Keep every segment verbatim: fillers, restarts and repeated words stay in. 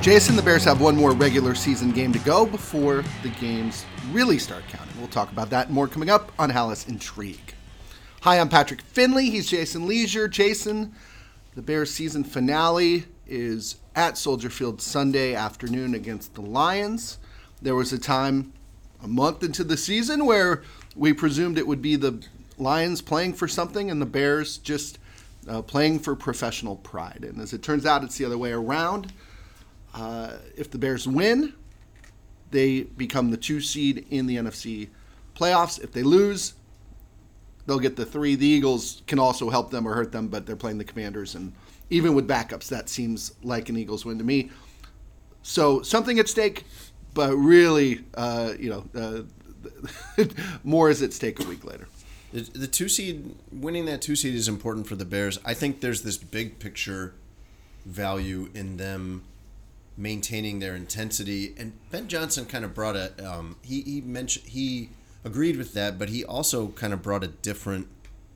Jason, the Bears have one more regular season game to go before the games really start counting. We'll talk about that and more coming up on Halas Intrigue. Hi, I'm Patrick Finley. He's Jason Leisure. Jason, the Bears season finale is at Soldier Field Sunday afternoon against the Lions. There was a time a month into the season where we presumed it would be the Lions playing for something and the Bears just uh, playing for professional pride. And as it turns out, it's the other way around. Uh, if the Bears win, they become the two seed in the N F C playoffs. If they lose, they'll get the three. The Eagles can also help them or hurt them, but they're playing the Commanders. And even with backups, that seems like an Eagles win to me. So something at stake, but really, uh, you know, uh, more is at stake a week later. The, the two seed, winning that two seed is important for the Bears. I think there's this big picture value in them maintaining their intensity, and Ben Johnson kind of brought a um, he he mentioned he agreed with that, but he also kind of brought a different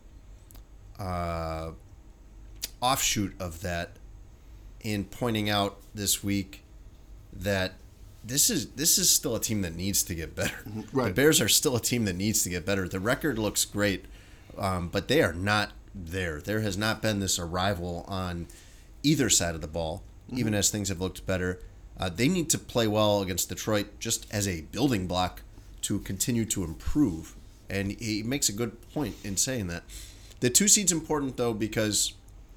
uh, offshoot of that in pointing out this week that this is this is still a team that needs to get better. Right. The Bears are still a team that needs to get better. The record looks great, um, but they are not there. There has not been this arrival on either side of the ball. Even as things have looked better. Uh, they need to play well against Detroit just as a building block to continue to improve. And he makes a good point in saying that. The two seed's important, though, because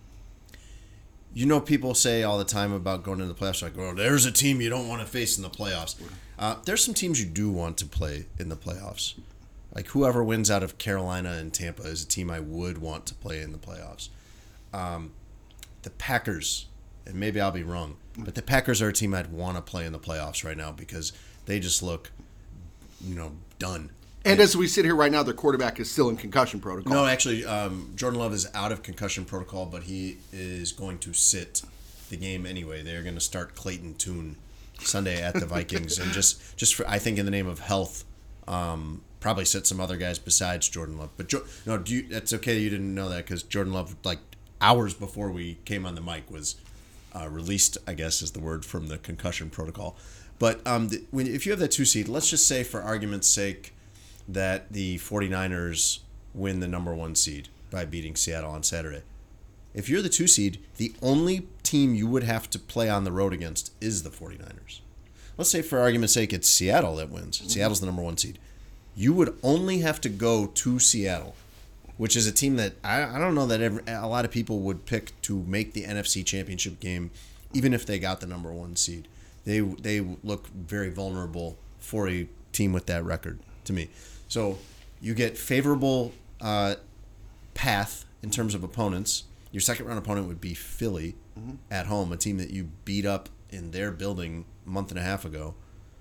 you know people say all the time about going into the playoffs, like, oh, there's a team you don't want to face in the playoffs. Uh, there's some teams you do want to play in the playoffs. Like whoever wins out of Carolina and Tampa is a team I would want to play in the playoffs. Um, the Packers... and maybe I'll be wrong, but the Packers are a team I'd want to play in the playoffs right now because they just look, you know, done. And as we sit here right now, their quarterback is still in concussion protocol. No, actually, um, Jordan Love is out of concussion protocol, but he is going to sit the game anyway. They're going to start Clayton Tune Sunday at the Vikings, and just, just for, I think in the name of health, um, probably sit some other guys besides Jordan Love. But jo- no, do you, it's okay that you didn't know that because Jordan Love, like hours before we came on the mic, was Uh, released, I guess is the word, from the concussion protocol. But um, the, when, if you have that two seed, let's just say for argument's sake that the 49ers win the number one seed by beating Seattle on Saturday. If you're the two seed, the only team you would have to play on the road against is the 49ers. Let's say for argument's sake it's Seattle that wins. Mm-hmm. Seattle's the number one seed. You would only have to go to Seattle, which is a team that I, I don't know that ever, a lot of people would pick to make the N F C Championship game, even if they got the number one seed. They they look very vulnerable for a team with that record, to me. So you get favorable uh, path in terms of opponents. Your second round opponent would be Philly mm-hmm. at home, a team that you beat up in their building a month and a half ago.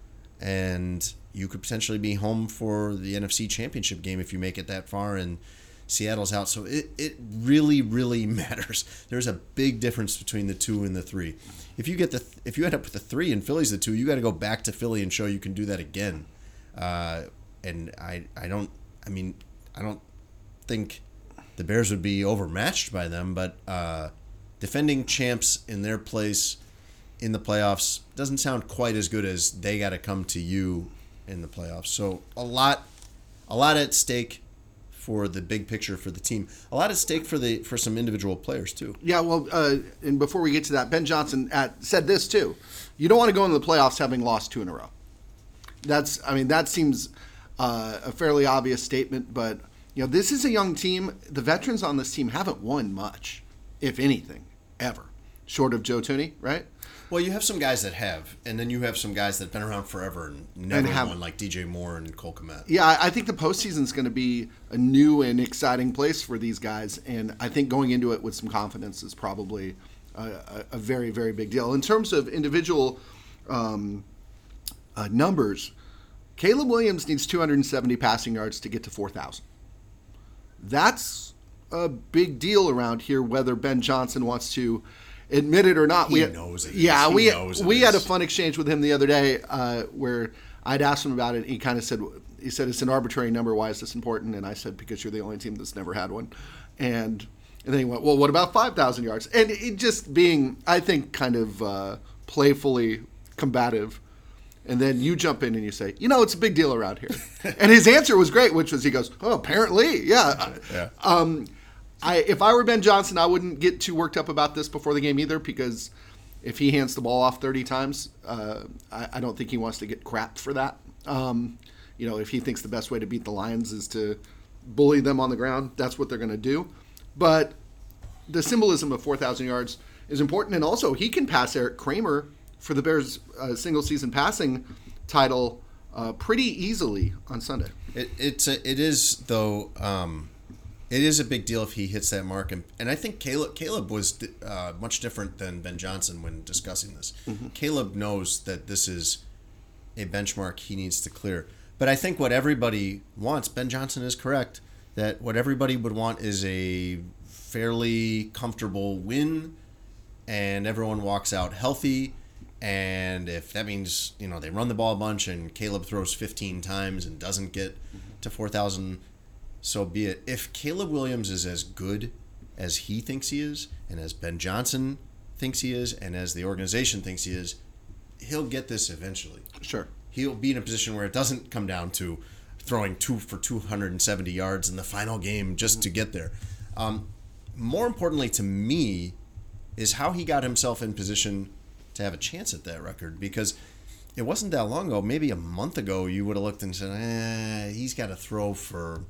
And you could potentially be home for the N F C Championship game if you make it that far, and Seattle's out, so it, it really, really matters. There's a big difference between the two and the three. If you get the if you end up with the three and Philly's the two, you got to go back to Philly and show you can do that again. Uh, and I I don't I mean I don't think the Bears would be overmatched by them, but uh, defending champs in their place in the playoffs doesn't sound quite as good as they got to come to you in the playoffs. So a lot a lot at stake for the big picture for the team. A lot at stake for the for some individual players, too. Yeah, well, uh, and before we get to that, Ben Johnson at, said this, too. You don't want to go into the playoffs having lost two in a row. That's, I mean, that seems uh, a fairly obvious statement, but, you know, this is a young team. The veterans on this team haven't won much, if anything, ever, short of Joe Thuney, right? Well, you have some guys that have, and then you have some guys that have been around forever and never and have, won, like D J Moore and Cole Kmet. Yeah, I think the postseason is going to be a new and exciting place for these guys, and I think going into it with some confidence is probably a, a, a very, very big deal. In terms of individual um, uh, numbers, Caleb Williams needs two hundred seventy passing yards to get to four thousand. That's a big deal around here, whether Ben Johnson wants to admit it or not. He we knows it. Yeah, is. we he knows it we is. had a fun exchange with him the other day uh, where I'd asked him about it. He kind of said, he said it's an arbitrary number. Why is this important? And I said, because you're the only team that's never had one. And and then he went, well, what about five thousand yards? And it just being, I think, kind of uh, playfully combative. And then you jump in and you say, you know, it's a big deal around here. And his answer was great, which was he goes, oh, apparently, yeah. yeah. Um, I if I were Ben Johnson, I wouldn't get too worked up about this before the game either, because if he hands the ball off thirty times, uh, I, I don't think he wants to get crap for that. Um, you know, if he thinks the best way to beat the Lions is to bully them on the ground, that's what they're going to do. But the symbolism of four thousand yards is important. And also, he can pass Eric Kramer for the Bears' uh, single-season passing title uh, pretty easily on Sunday. It, it's a, it is, though, um, it is a big deal if he hits that mark. And, and I think Caleb, Caleb was uh, much different than Ben Johnson when discussing this. Mm-hmm. Caleb knows that this is a benchmark he needs to clear. But I think what everybody wants, Ben Johnson is correct, that what everybody would want is a fairly comfortable win, and everyone walks out healthy. And if that means, you know, they run the ball a bunch and Caleb throws fifteen times and doesn't get to four thousand, so be it. If Caleb Williams is as good as he thinks he is, and as Ben Johnson thinks he is, and as the organization thinks he is, he'll get this eventually. Sure. He'll be in a position where it doesn't come down to throwing two for two hundred seventy yards in the final game just mm-hmm. to get there. Um, more importantly to me is how he got himself in position to have a chance at that record, because it wasn't that long ago, maybe a month ago, you would have looked and said, eh, he's got to throw for,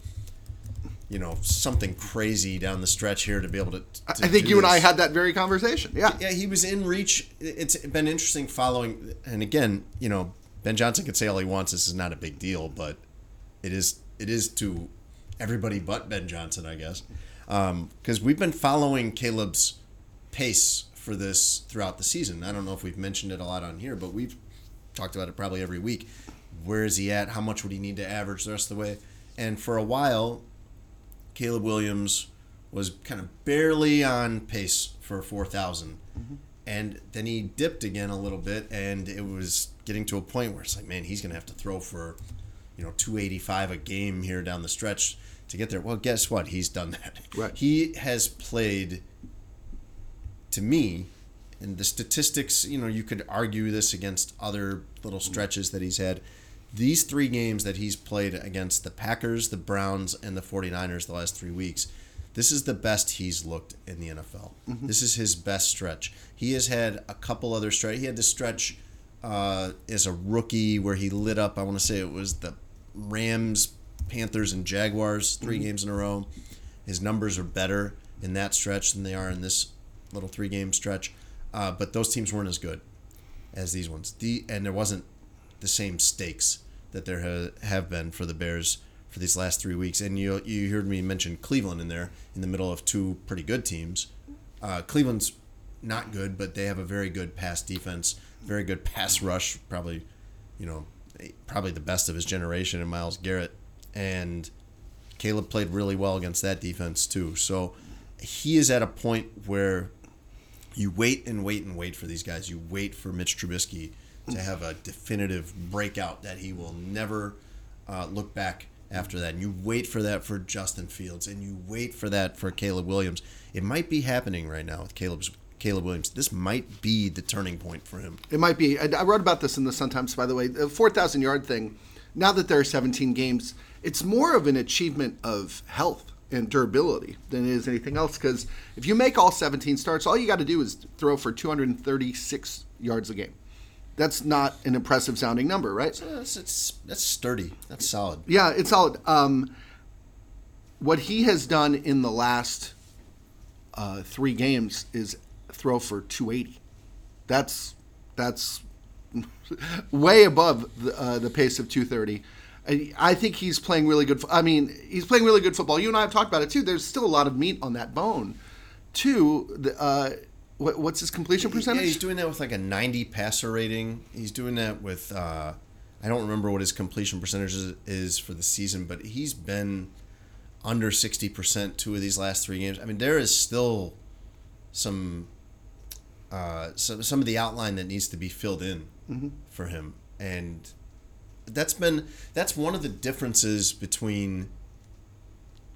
you know, something crazy down the stretch here to be able to, to I think you this. and I had that very conversation. Yeah. Yeah, he was in reach. It's been interesting following, and again, you know, Ben Johnson could say all he wants, this is not a big deal, but it is it is to everybody but Ben Johnson, I guess. Because um, we've been following Caleb's pace for this throughout the season. I don't know if we've mentioned it a lot on here, but we've talked about it probably every week. Where is he at? How much would he need to average the rest of the way? And for a while, Caleb Williams was kind of barely on pace for four thousand. Mm-hmm. And then he dipped again a little bit, and it was getting to a point where it's like, man, he's going to have to throw for, you know, two eighty-five a game here down the stretch to get there. Well, guess what? He's done that. Right. He has played, to me, and the statistics, you know, you could argue this against other little stretches that he's had. These three games that he's played against the Packers, the Browns, and the 49ers the last three weeks, this is the best he's looked in the N F L. Mm-hmm. This is his best stretch. He has had a couple other stretch. He had this stretch uh, as a rookie where he lit up, I want to say it was the Rams, Panthers, and Jaguars, three mm-hmm. games in a row. His numbers are better in that stretch than they are in this little three-game stretch. Uh, but those teams weren't as good as these ones. The And there wasn't the same stakes that there ha- have been for the Bears for these last three weeks. And you you heard me mention Cleveland in there in the middle of two pretty good teams. Uh, Cleveland's not good, but they have a very good pass defense, very good pass rush, probably, you know, probably the best of his generation in Myles Garrett. And Caleb played really well against that defense too. So he is at a point where you wait and wait and wait for these guys. You wait for Mitch Trubisky to have a definitive breakout that he will never uh, look back after that. And you wait for that for Justin Fields, and you wait for that for Caleb Williams. It might be happening right now with Caleb's Caleb Williams. This might be the turning point for him. It might be. I wrote about this in the Sun-Times, by the way. The four thousand yard thing, now that there are seventeen games, it's more of an achievement of health and durability than it is anything else, because if you make all seventeen starts, all you got to do is throw for two hundred thirty-six yards a game. That's not an impressive sounding number, right? So that's, it's, that's sturdy. That's solid. Yeah, it's solid. Um, what he has done in the last uh, three games is throw for two eighty. That's that's way above the, uh, the pace of two thirty. I, I think he's playing really good. I mean, he's playing really good football. You and I have talked about it too. There's still a lot of meat on that bone. Two, the, uh, what, what's his completion percentage? Yeah, he's doing that with like a ninety passer rating. He's doing that with uh, I don't remember what his completion percentage is, is for the season, but he's been under sixty percent two of these last three games. I mean, there is still some uh, some some of the outline that needs to be filled in mm-hmm. for him, and that's been that's one of the differences between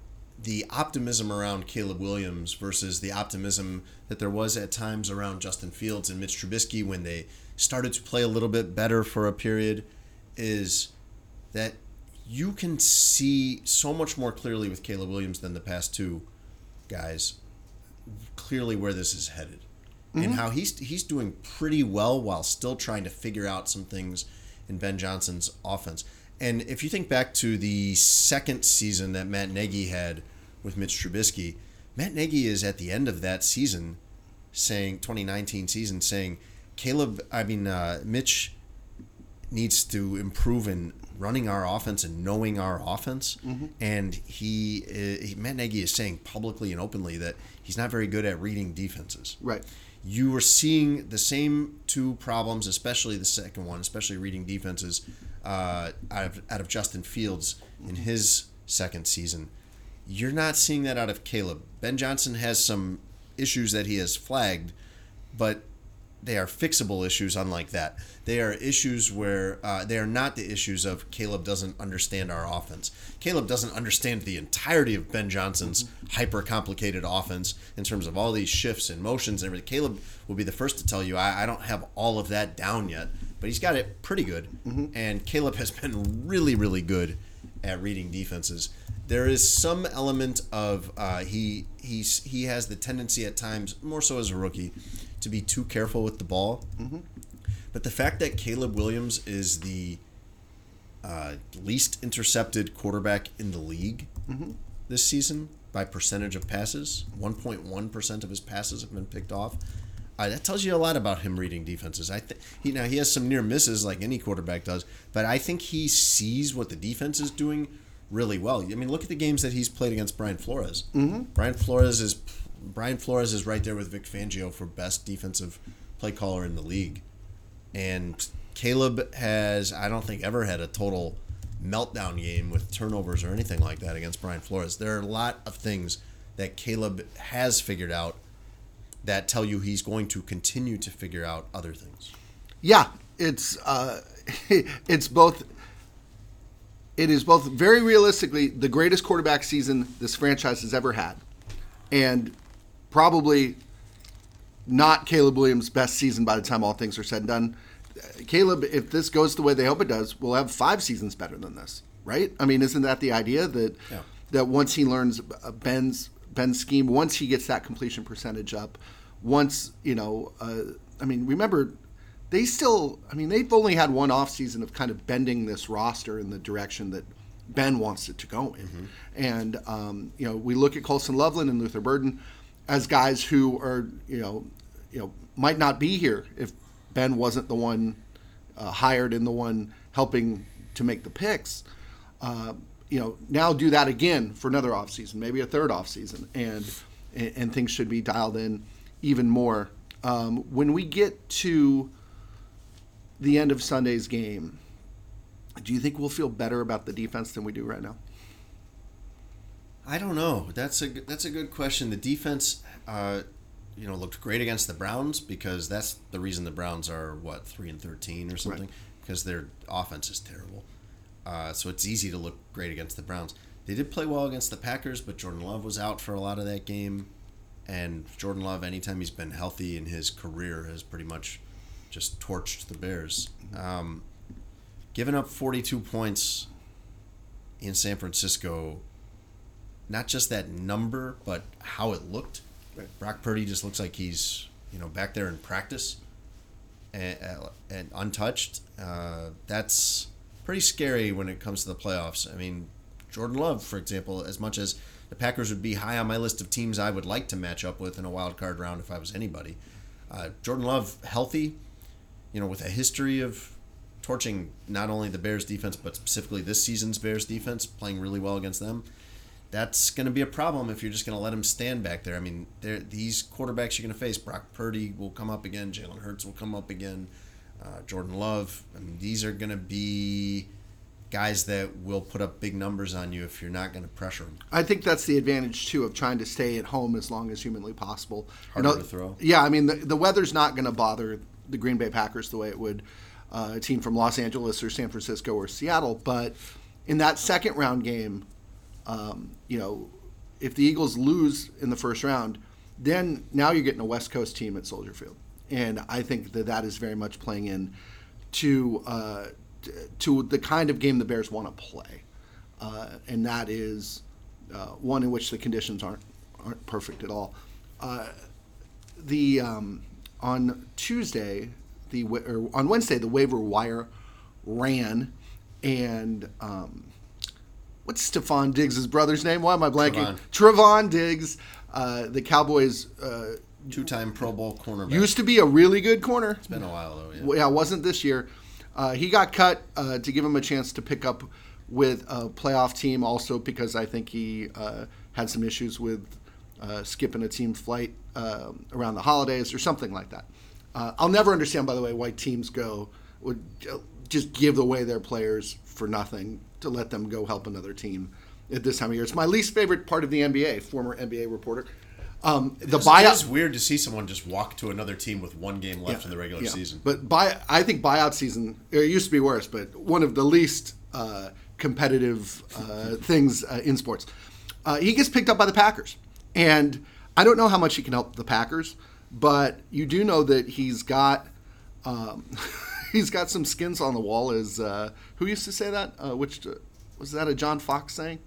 the optimism around Caleb Williams versus the optimism that there was at times around Justin Fields and Mitch Trubisky when they started to play a little bit better for a period is that you can see so much more clearly with Caleb Williams than the past two guys clearly where this is headed. Mm-hmm. And how he's he's doing pretty well while still trying to figure out some things in Ben Johnson's offense. And if you think back to the second season that Matt Nagy had with Mitch Trubisky, Matt Nagy is at the end of that season saying, twenty nineteen season, saying, Caleb, I mean, uh, Mitch needs to improve in running our offense and knowing our offense. Mm-hmm. And he, uh, he, Matt Nagy is saying publicly and openly that he's not very good at reading defenses. Right. You were seeing the same two problems, especially the second one, especially reading defenses, uh, out of out of Justin Fields in his second season. You're not seeing that out of Caleb. Ben Johnson has some issues that he has flagged, but they are fixable issues unlike that. They are issues where uh, they are not the issues of Caleb doesn't understand our offense. Caleb doesn't understand the entirety of Ben Johnson's mm-hmm. hyper-complicated offense in terms of all these shifts and motions and everything. Caleb will be the first to tell you, I, I don't have all of that down yet, but he's got it pretty good. Mm-hmm. And Caleb has been really, really good at reading defenses. There is some element of uh, he he's he has the tendency at times, more so as a rookie, to be too careful with the ball. Mm-hmm. But the fact that Caleb Williams is the uh, least intercepted quarterback in the league mm-hmm. this season by percentage of passes, one point one percent of his passes have been picked off. Uh, that tells you a lot about him reading defenses. I think he now he has some near misses like any quarterback does, but I think he sees what the defense is doing really well. I mean, look at the games that he's played against Brian Flores. Mm-hmm. Brian Flores is Brian Flores is right there with Vic Fangio for best defensive play caller in the league. And Caleb has, I don't think, ever had a total meltdown game with turnovers or anything like that against Brian Flores. There are a lot of things that Caleb has figured out that tell you he's going to continue to figure out other things. Yeah, it's uh, it's both. It is both very realistically the greatest quarterback season this franchise has ever had, and probably not Caleb Williams' best season by the time all things are said and done. Caleb, if this goes the way they hope it does, will have five seasons better than this, right? I mean, isn't that the idea that yeah. that once he learns Ben's Ben's scheme, once he gets that completion percentage up, once, you know, uh, I mean, remember, they still, I mean, they've only had one offseason of kind of bending this roster in the direction that Ben wants it to go in. Mm-hmm. And, um, you know, we look at Colson Loveland and Luther Burden as guys who are, you know, you know, might not be here if Ben wasn't the one uh, hired and the one helping to make the picks. Uh, you know, now do that again for another offseason, maybe a third offseason, and and things should be dialed in even more. Um, when we get to the end of Sunday's game, do you think we'll feel better about the defense than we do right now? I don't know. That's a that's a good question. The defense, uh, you know, looked great against the Browns because that's the reason the Browns are what three and thirteen or something, right. Because their offense is terrible. Uh, so it's easy to look great against the Browns. They did play well against the Packers, but Jordan Love was out for a lot of that game. And Jordan Love, anytime he's been healthy in his career, has pretty much just torched the Bears. Um, giving up forty-two points in San Francisco, not just that number, but how it looked. Right. Brock Purdy just looks like he's, you know, back there in practice and, and untouched. Uh, that's pretty scary when it comes to the playoffs. I mean, Jordan Love, for example, as much as the Packers would be high on my list of teams I would like to match up with in a wild card round if I was anybody. Uh, Jordan Love, healthy, you know, with a history of torching not only the Bears defense, but specifically this season's Bears defense, playing really well against them. That's going to be a problem if you're just going to let him stand back there. I mean, these quarterbacks you're going to face, Brock Purdy will come up again, Jalen Hurts will come up again, uh, Jordan Love. I mean, these are going to be guys that will put up big numbers on you if you're not going to pressure them. I think that's the advantage, too, of trying to stay at home as long as humanly possible. Harder you know, to throw. Yeah, I mean, the, the weather's not going to bother the Green Bay Packers the way it would uh, a team from Los Angeles or San Francisco or Seattle. But in that second round game, um, you know, if the Eagles lose in the first round, then now you're getting a West Coast team at Soldier Field, and I think that that is very much playing in to uh, to the kind of game the Bears want to play, uh, and that is uh, one in which the conditions aren't aren't perfect at all. Uh, the um, on Tuesday, the or on Wednesday, the waiver wire ran, and um, what's Stephon Diggs' brother's name? Why am I blanking? Trevon, Trevon Diggs, uh, the Cowboys. Uh, Two-time Pro Bowl cornerback. Used to be a really good corner. It's been a while, though, yeah. Yeah, it wasn't this year. Uh, he got cut uh, to give him a chance to pick up with a playoff team, also because I think he uh, had some issues with uh, skipping a team flight uh, around the holidays or something like that. Uh, I'll never understand, by the way, why teams go would just give away their players for nothing to let them go help another team at this time of year. It's my least favorite part of the N B A, former N B A reporter. Um, the it's, buyout. It's weird to see someone just walk to another team with one game left yeah, in the regular yeah. season. But buy, I think buyout season, it used to be worse, but one of the least uh, competitive uh, things uh, in sports. Uh, he gets picked up by the Packers. And I don't know how much he can help the Packers, but you do know that he's got um, he's got some skins on the wall. As uh, who used to say that? Uh, which uh, was that a John Fox saying?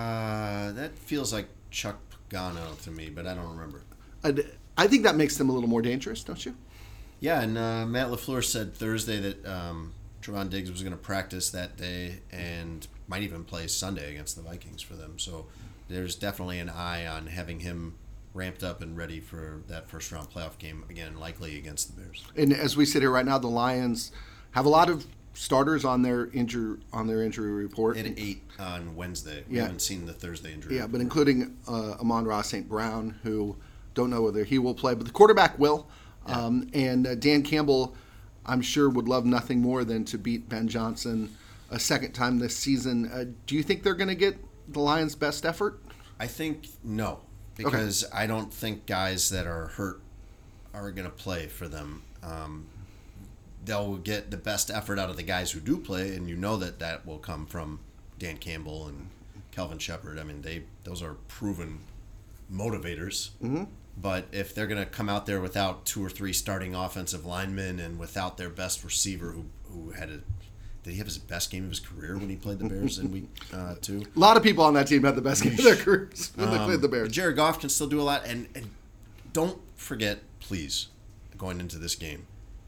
Uh, that feels like Chuck Pagano to me, but I don't remember. I, I think that makes them a little more dangerous, don't you? Yeah, and uh, Matt LaFleur said Thursday that um, Trevon Diggs was going to practice that day and might even play Sunday against the Vikings for them. So there's definitely an eye on having him ramped up and ready for that first round playoff game, again, likely against the Bears. And as we sit here right now, the Lions have a lot of starters on their injury on their injury report. And eight on Wednesday. We yeah. haven't seen the Thursday injury. Yeah, report. but including uh, Amon-Ra Saint Brown, who don't know whether he will play, but the quarterback will. Yeah. Um, and uh, Dan Campbell, I'm sure, would love nothing more than to beat Ben Johnson a second time this season. Uh, do you think they're going to get the Lions' best effort? I think no, because okay. I don't think guys that are hurt are going to play for them. Um, they'll get the best effort out of the guys who do play, and you know that that will come from Dan Campbell and Kelvin Shepard. I mean, they those are proven motivators. Mm-hmm. But if they're going to come out there without two or three starting offensive linemen and without their best receiver, who who had a did he have his best game of his career when he played the Bears in week uh, two? A lot of people on that team had the best game of their careers when um, they played the Bears. Jared Goff can still do a lot, and, and don't forget, please, going into this game,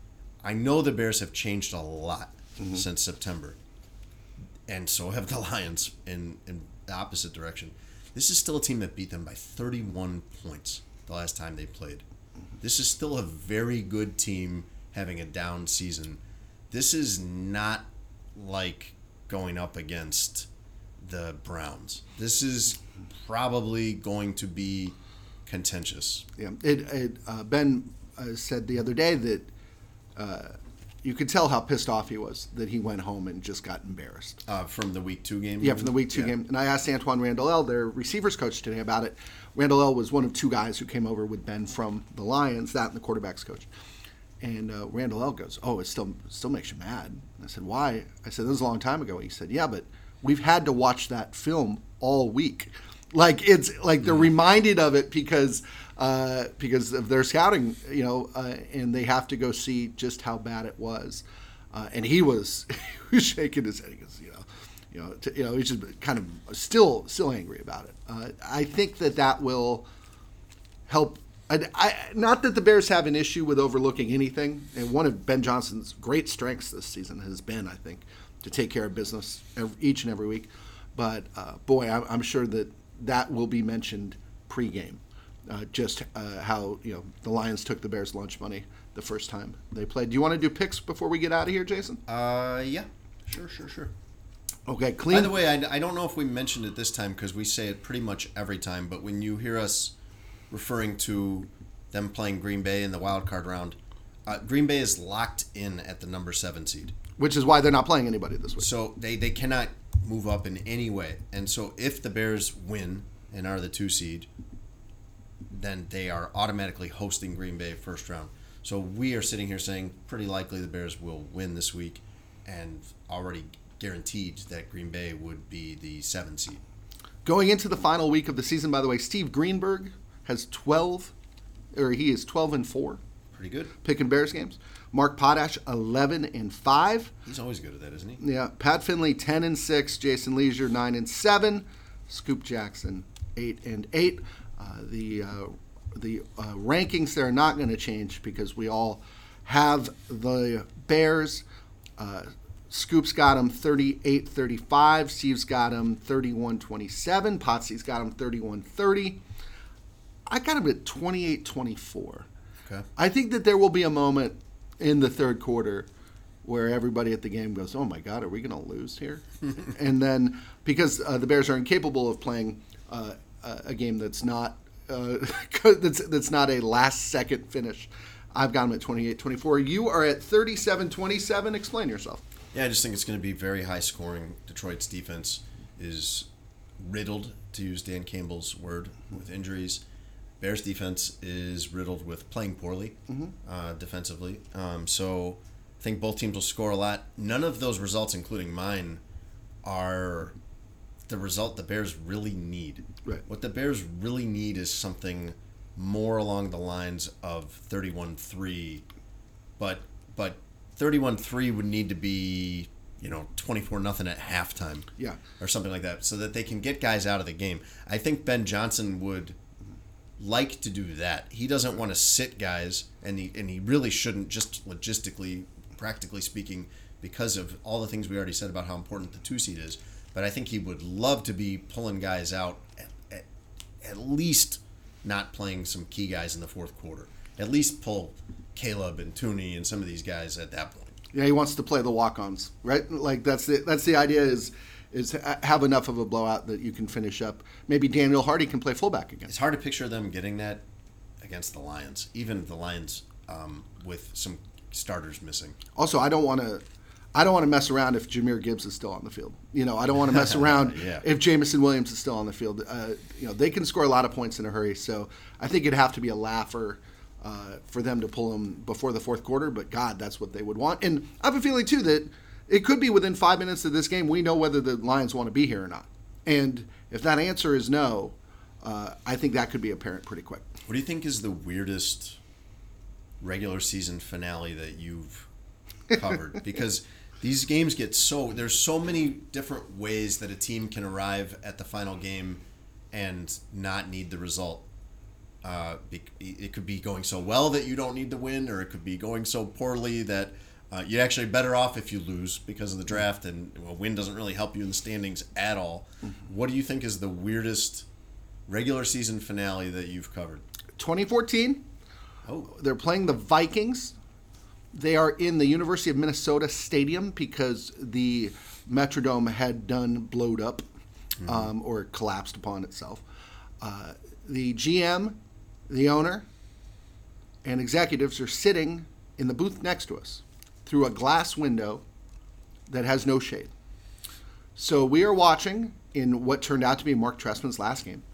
I know the Bears have changed a lot mm-hmm. since September, and so have the Lions in, in the opposite direction. This is still a team that beat them by thirty-one points the last time they played. This is still a very good team having a down season. This is not like going up against the Browns. This is probably going to be contentious. Yeah, it, it uh, Ben uh, said the other day that uh, you could tell how pissed off he was that he went home and just got embarrassed. Uh, from the week two game? Yeah, from the week two yeah. game. And I asked Antoine Randall, their receivers coach, today about it. Randall was one of two guys who came over with Ben from the Lions, that and the quarterback's coach. And uh, Randall goes, oh, it still still makes you mad. And I said, why? I said, this was a long time ago. He said, yeah, but we've had to watch that film all week. Like, it's like they're reminded of it because uh, because of their scouting, you know, uh, and they have to go see just how bad it was. Uh, and he was he was shaking his head. He goes, you know, you know, to, you know, he's just kind of still still angry about it. Uh, I think that that will help. I, I, not that the Bears have an issue with overlooking anything. And one of Ben Johnson's great strengths this season has been, I think, to take care of business every, each and every week. But, uh, boy, I'm, I'm sure that that will be mentioned pregame. Uh, just uh, how, you know, the Lions took the Bears' lunch money the first time they played. Do you want to do picks before we get out of here, Jason? Uh, yeah. Sure, sure, sure. Okay, clean. By the way, I, I don't know if we mentioned it this time because we say it pretty much every time, but when you hear us referring to them playing Green Bay in the wild card round, uh, Green Bay is locked in at the number seven seed. Which is why they're not playing anybody this week. So they, they cannot move up in any way. And so if the Bears win and are the two seed, then they are automatically hosting Green Bay first round. So we are sitting here saying pretty likely the Bears will win this week and already guaranteed that Green Bay would be the seven seed. Going into the final week of the season, by the way, Steve Greenberg has twelve, or he is twelve and four. Pretty good. Picking Bears games. Mark Potash, eleven and five. He's always good at that, isn't he? Yeah. Pat Finley, ten and six. Jason Leisure, nine and seven. Scoop Jackson, eight and eight. Uh, the uh, the uh, rankings there are not going to change because we all have the Bears. Uh, Scoop's got him thirty-eight thirty-five. Steve's got him thirty-one twenty-seven. Potsy's got him thirty-one thirty. I got him at twenty-eight twenty-four. Okay. I think that there will be a moment in the third quarter where everybody at the game goes, oh my God, are we going to lose here? And then, because uh, the Bears are incapable of playing uh, a game that's not uh, that's, that's not a last-second finish, I've got them at twenty-eight twenty-four. You are at thirty-seven twenty-seven. Explain yourself. Yeah, I just think it's going to be very high-scoring. Detroit's defense is riddled, to use Dan Campbell's word, with injuries. Bears defense is riddled with playing poorly mm-hmm. uh, defensively. Um, so I think both teams will score a lot. None of those results, including mine, are the result the Bears really need. Right. What the Bears really need is something more along the lines of thirty-one three, but but thirty-one three would need to be, you know, twenty-four nothing at halftime. Yeah. Or something like that, so that they can get guys out of the game. I think Ben Johnson would like to do that. He doesn't want to sit guys, and he and he really shouldn't, just logistically, practically speaking, because of all the things we already said about how important the two seed is. But I think he would love to be pulling guys out at, at, at least not playing some key guys in the fourth quarter. At least pull Caleb and Tooney and some of these guys at that point. Yeah, he wants to play the walk-ons, right? Like that's the that's the idea is is have enough of a blowout that you can finish up. Maybe Daniel Hardy can play fullback again. It's hard to picture them getting that against the Lions, even the Lions um, with some starters missing. Also, I don't want to I don't want to mess around if Jahmyr Gibbs is still on the field. You know, I don't want to mess around yeah. if Jamison Williams is still on the field. Uh, you know, they can score a lot of points in a hurry, so I think it'd have to be a laugher uh, for them to pull them before the fourth quarter. But God, that's what they would want. And I have a feeling too that it could be within five minutes of this game we know whether the Lions want to be here or not. And if that answer is no, uh, I think that could be apparent pretty quick. What do you think is the weirdest regular season finale that you've covered? Because these games get so, there's so many different ways that a team can arrive at the final game and not need the result. Uh, it could be going so well that you don't need to win, or it could be going so poorly that uh, you're actually better off if you lose because of the draft, and a win doesn't really help you in the standings at all. Mm-hmm. What do you think is the weirdest regular season finale that you've covered? twenty fourteen. Oh. They're playing the Vikings. They are in the University of Minnesota Stadium because the Metrodome had done blowed up mm-hmm. um, or collapsed upon itself. Uh, the G M, the owner, and executives are sitting in the booth next to us through a glass window that has no shade. So we are watching in what turned out to be Mark Trestman's last game.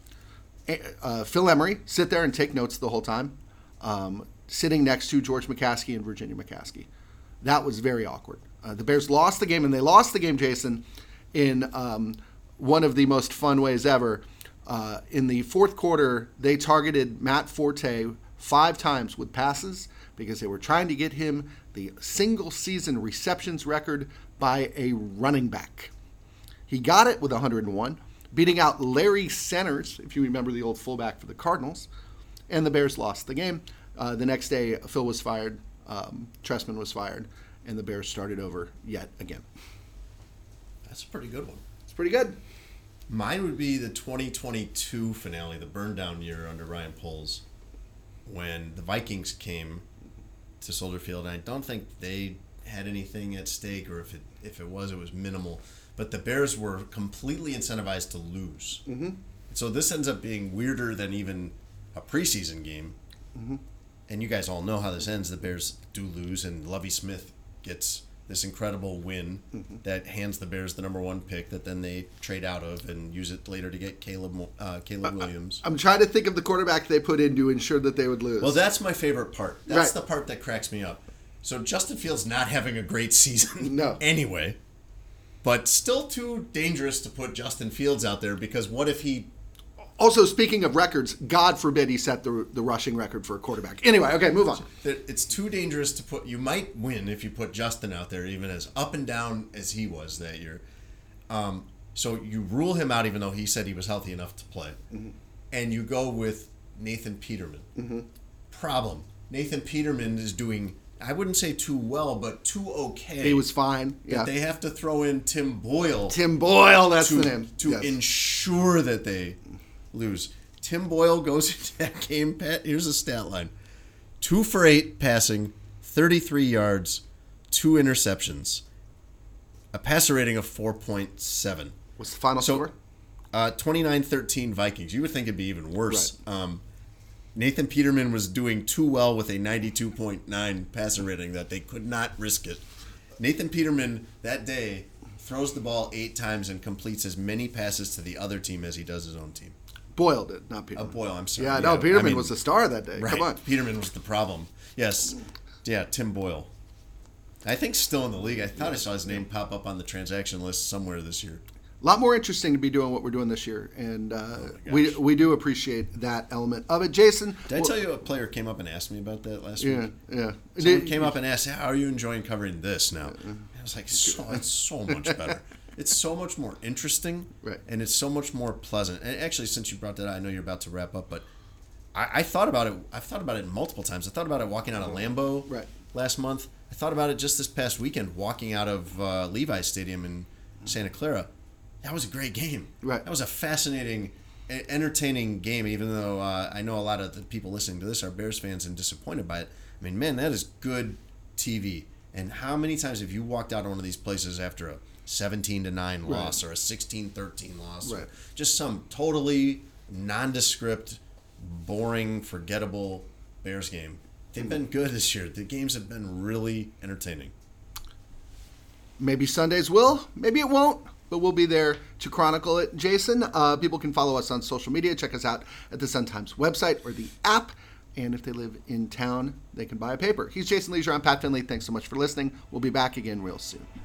Uh, Phil Emery sit there and take notes the whole time. Um, sitting next to George McCaskey and Virginia McCaskey. That was very awkward. Uh, the Bears lost the game, and they lost the game, Jason, in um, one of the most fun ways ever. Uh, in the fourth quarter, they targeted Matt Forte five times with passes because they were trying to get him the single-season receptions record by a running back. He got it with one hundred one, beating out Larry Centers, if you remember the old fullback for the Cardinals, and the Bears lost the game. Uh, the next day, Phil was fired, um, Trestman was fired, and the Bears started over yet again. That's a pretty good one. It's pretty good. Mine would be the twenty twenty-two finale, the burn down year under Ryan Poles, when the Vikings came to Soldier Field. And I don't think they had anything at stake, or if it if it was, it was minimal. But the Bears were completely incentivized to lose. Mm-hmm. So this ends up being weirder than even a preseason game. Mm-hmm. And you guys all know how this ends. The Bears do lose, and Lovie Smith gets this incredible win mm-hmm. that hands the Bears the number one pick that then they trade out of and use it later to get Caleb uh, Caleb Williams. I'm trying to think of the quarterback they put in to ensure that they would lose. Well, that's my favorite part. That's right. the part that cracks me up. So Justin Fields not having a great season no. anyway. but still too dangerous to put Justin Fields out there because what if he... Also, speaking of records, God forbid he set the the rushing record for a quarterback. Anyway, okay, move on. It's too dangerous to put... You might win if you put Justin out there, even as up and down as he was that year. Um, so you rule him out, even though he said he was healthy enough to play. Mm-hmm. And you go with Nathan Peterman. Mm-hmm. Problem. Nathan Peterman is doing... I wouldn't say too well, but too okay. He was fine. Yeah. But they have to throw in Tim Boyle. Tim Boyle, that's to, the name. To yes. ensure that they lose. Tim Boyle goes into that game, Pat. Here's a stat line. Two for eight passing, thirty-three yards, two interceptions. A passer rating of four point seven. What's the final so, score? Uh, twenty-nine thirteen Vikings. You would think it'd be even worse. Right. Um, Nathan Peterman was doing too well with a ninety-two point nine passer rating that they could not risk it. Nathan Peterman, that day, throws the ball eight times and completes as many passes to the other team as he does his own team. Boyle did, not Peterman. Uh, Boyle, I'm sorry. Yeah, yeah no, Peterman I mean, was the star that day. Right, Come on. Peterman was the problem. Yes. Yeah, Tim Boyle. I think still in the league. I thought I saw his name pop up on the transaction list somewhere this year. A lot more interesting to be doing what we're doing this year, and uh, oh we we do appreciate that element of it. Jason, did I tell you a player came up and asked me about that last yeah, week? Yeah, yeah. Someone came up and asked, "How are you enjoying covering this now?" And I was like, "So it's so much better. It's so much more interesting, right. And it's so much more pleasant." And actually, since you brought that up, I know you're about to wrap up, but I, I thought about it. I've thought about it multiple times. I thought about it walking out of Lambeau right. last month. I thought about it just this past weekend, walking out of uh, Levi's Stadium in Santa Clara. That was a great game. Right. That was a fascinating, entertaining game, even though uh, I know a lot of the people listening to this are Bears fans and disappointed by it. I mean, man, that is good T V. And how many times have you walked out of one of these places after a seventeen to nine loss right. or a sixteen thirteen loss? Right. Or just some totally nondescript, boring, forgettable Bears game. They've been good this year. The games have been really entertaining. Maybe Sundays will, maybe it won't. But we'll be there to chronicle it. Jason, uh, people can follow us on social media. Check us out at the Sun-Times website or the app. And if they live in town, they can buy a paper. He's Jason Leisure. I'm Pat Finley. Thanks so much for listening. We'll be back again real soon.